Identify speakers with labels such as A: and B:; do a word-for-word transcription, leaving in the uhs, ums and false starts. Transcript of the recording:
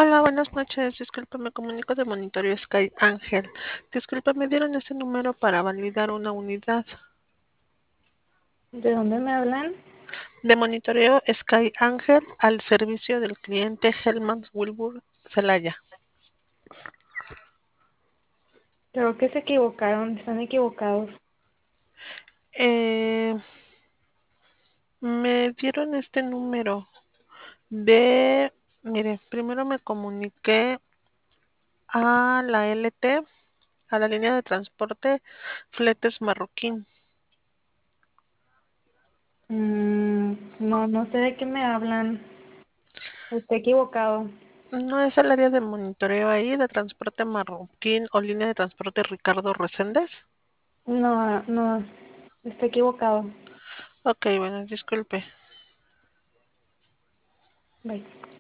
A: Hola, buenas noches. Disculpe, me comunico de Monitoreo Sky Ángel. Disculpe, me dieron este número para validar una unidad.
B: ¿De dónde me hablan?
A: De Monitoreo Sky Ángel al servicio del cliente Helmans Wilbur Celaya.
B: Creo que se equivocaron, están equivocados.
A: Eh, me dieron este número de... Mire, primero me comuniqué a la L T, a la línea de transporte Fletes Marroquín.
B: Mm, no, no sé de qué me hablan. Está equivocado.
A: ¿No es el área de monitoreo ahí, de transporte Marroquín o línea de transporte Ricardo Reséndez?
B: No, no, está equivocado.
A: Ok, bueno, disculpe.
B: Bye.